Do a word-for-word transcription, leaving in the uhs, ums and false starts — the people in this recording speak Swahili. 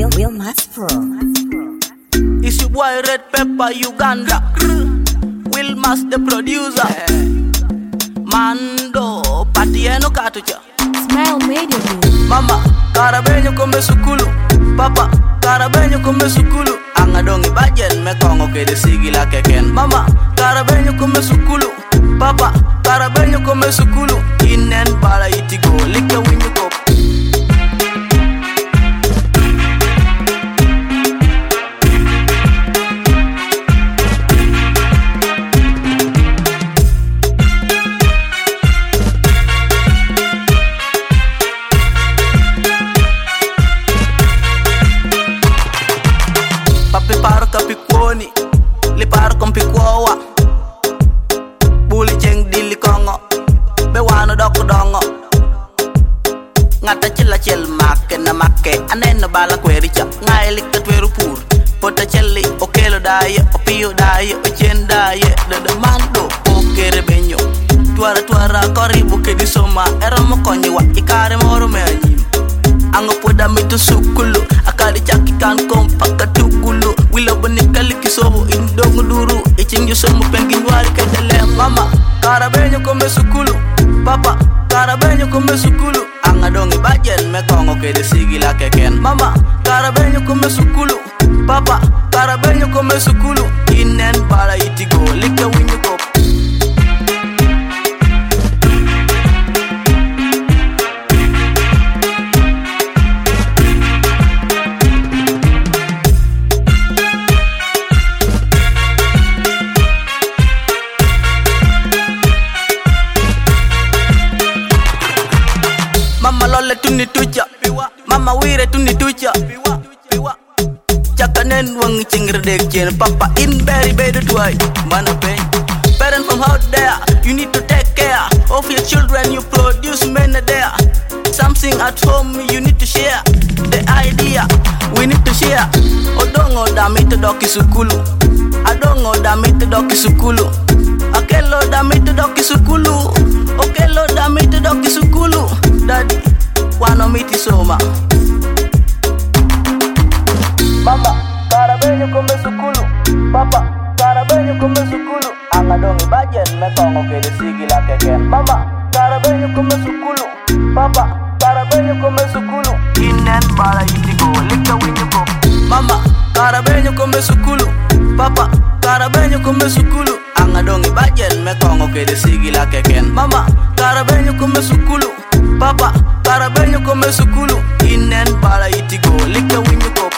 Will Will Mas Pro. It's your boy Red Pepper Uganda. Will Mas the producer. Mando patieno katucha. Smile Media Group. Mama karabenyo kombe sukulu. Papa karabenyo kombe sukulu. Angadongi bajen me kongo kede sigila keken. Mama karabenyo kombe sukulu. Papa karabenyo kombe sukulu. Inen bala itigo like winyo go. Papi paro kapi kuoni, li paro kompi kuowa. Buli jeng dili kongo, be wano doko dongo. Ngata chila chil make na make, aneno bala kwericha. Ngai lika tweru pur, pota cheli, okelo daye, opio daye, ochen daye. Dada mando, okere benyo. Tuara tuara koribu kedi soma, era mokonyi wa ikare moro me anyi. Ango poda mitu sukulu, akali chaki kan kompa katukulu. Wila bonikali kisobo indongo duru, ichingi somo pengi nwari kedele. Mama karabenyo kombe sukulu, papa karabenyo kombe sukulu. Angadongi bajen me kongo kede sigila keken. Mama karabenyo kombe sukulu, papa karabenyo kombe sukulu. Inen bala itigo like winyo go. Mama lole tuni tuja, mama wire tuni tuja. Chakanen wang chingir dek chen, papa in berry bedu tuai. Mana pen, parent from out there, you need to take care of your children. You produce men there. Something at home you need to share. The idea we need to share. Odongo damito doki sukulu, adongo damito doki sukulu. Akelo damito doki sukulu, okelo damito doki sukulu. Daddy, wano miti soma. Mama, karabenyo kombe sukulu. Papa, karabenyo kombe sukulu. Angadongi bajen me kongo kede sigila keken. Mama, karabenyo kombe sukulu. Papa, karabenyo kombe sukulu. Inen bala itigo lika winyo go. Mama, karabenyo kombe sukulu. Papa, karabenyo kombe sukulu. Angadongi bajen me kongo kede sigila keken. Mama, karabenyo kombe sukulu. Papa, karabenyo kombe sukulu. Inen bala itigo like winyo go.